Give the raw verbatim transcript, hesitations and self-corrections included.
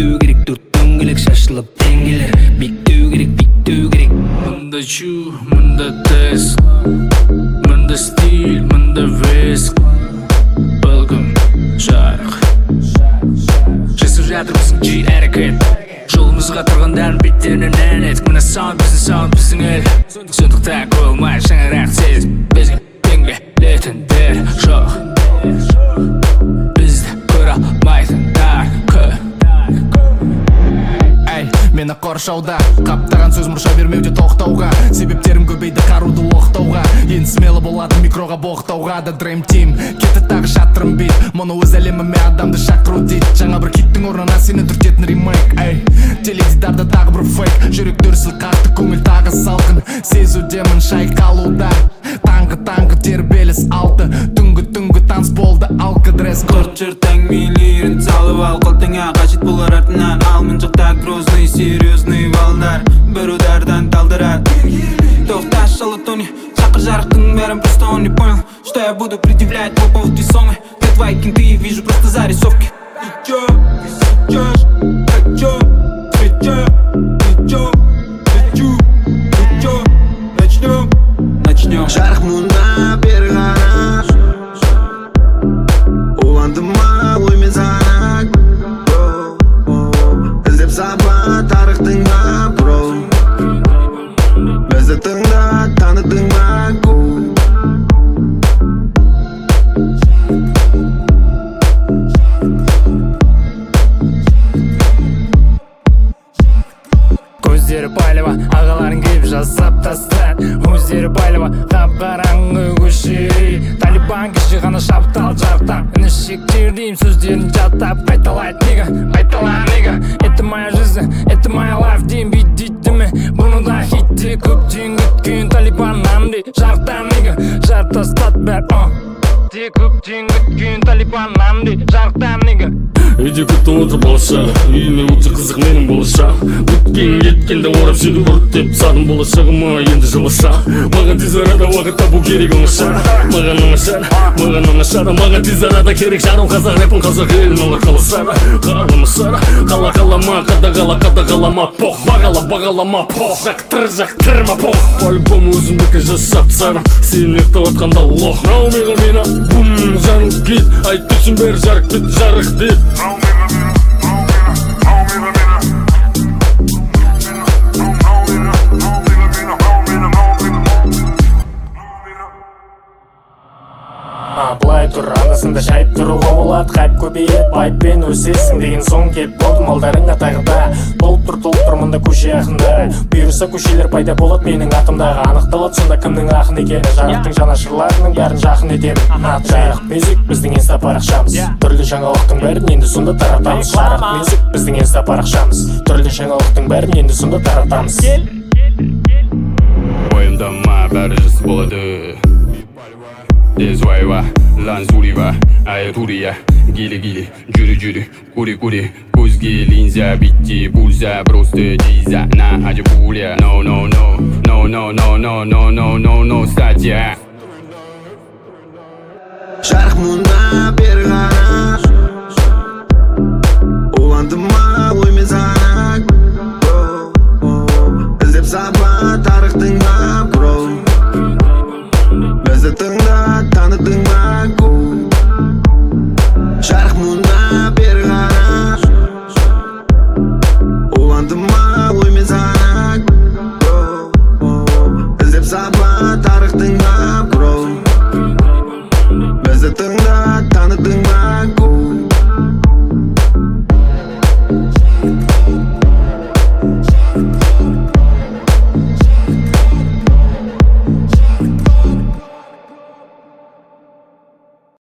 биттүү керек, төрт дөңгелек шашылып теңгелер. Биттүү керек, биттүү керек. Мында чу, мында тез, мында стиль, мында вес. Welcome, жарық. Жасып жатырмысың жи әрекет. Жолымызға тұрғандарын беттерінен ән едік. Мына саунд біздің саунд біздің ел. Сондықтан қойылмай жаңарақ сез. Бізге теңгелетіндер жоқ. Бізді көре алмайтындар көп. Мені қоршауда қаптаған сөз мұрша бермеуде тоқтауға. Себептерім көбейді қаруды оқтауға. Енді смелы болады микроға боқтауға. Да Dream Team кетті тағы шатырым бейт. Мұны өз әлеміме адамды шақыру дейді. Жаңа бір хиттің орнына сені түртетін ремейк. Теледидарда тағы бір фейк. Жүрек дүрсіл қақты, көңіл тағы салқын. Сезудемін шайқалуда. Таңғы-таңғы тербеліс алты. Түнгі-түнгі таныс болды алқы дресс код. Чертаң милерін салып ал, қылтыңа қажет болар артынан ал. Мынжықта грозный серьезный балдар бір удардан талдырат. Тоқта шалатони, шақыр жарықтың бәрін, просто он не понял, что я буду предъявлять по поводу твоей сомы. Ты твои кенты, вижу просто зарисовки. И чё, ты сечёшь, хочу, свечу, и чё, хочу, и чё, начнём, начнём. Жарық мұнда бері ғана уландым ма оймен санақ. Іздеп сапа тарықтың ба бро. Бізді тыңда таныдың ба ку. Көздері байлаба, ағаларын келіп жасап тастады. Өздері байлаба, қап-қараңғы көшірей. Талибан кеші ғана шаптал жарықтан. Інішектер дейм сөздерін жаттап. Қайталайды нега, қайталай нега. Это моя жизнь, это моя life дейм бит дейді ме. Бұны да хитте көптен күткен Талибаннан дей. Жарықтан нега, жарып тастады бәр. Те көптен күткен Талибаннан дей. Жарықтан нега. Үйде күтіп отыр болашақ, үйіме өте қызық менің болашақ. Өткен кеткенде орап сені ұрттеп садым болашағыма енді жылашақ. Маған тез арада уақыт табу керек оңашар. Маған оңашар, маған оңашар. Маған тез арада керек жарым қазақ рэпін қазақ елін олар қаласар. Қарамасар, қала қалама, қадағала қадағалама. Пох, бағала бағалама, пох. Жақтыр жақтырма, пох. По-любому өзімдікі жасап сарым. Сен ұйықтап атқанда лох. Наумеға мені, бум, жаным кет. Айт түсін бәрі жарық бет, жарық деп. Былай тұр, анасында жайып тұруға болады. Қайып көбейет, байыппен өсесің деген соң келіп болды. Малдарыңа тағыда толып тұр, толып тұр мұнда көше ақында. Бұйырса көшелер пайда болады менің атымдағы. Анықталады сонда кімнің ақын екені. Жарықтың жанашырларының бәрін жақын етемін. Аты Жарық Мюзик біздің инста парақшамыз. Түрлі жаңалықтың бәрін енді сонда таратамыз. Жарық Мюзик біздің инста парақшамыз. Түрлі жаңалықтың бәрін енді сонда таратамыз. Ойымдама бәрі жыс болады. Тез вайва, лан зурива, ая турия. Гили-гили, джури-джури, кури-кури. Көзге линза, битти, пульза, просто диза. На аджи пуля, no-no-no, no-no-no-no-no-no-no-no, статья. Жарық мұнда бері ғана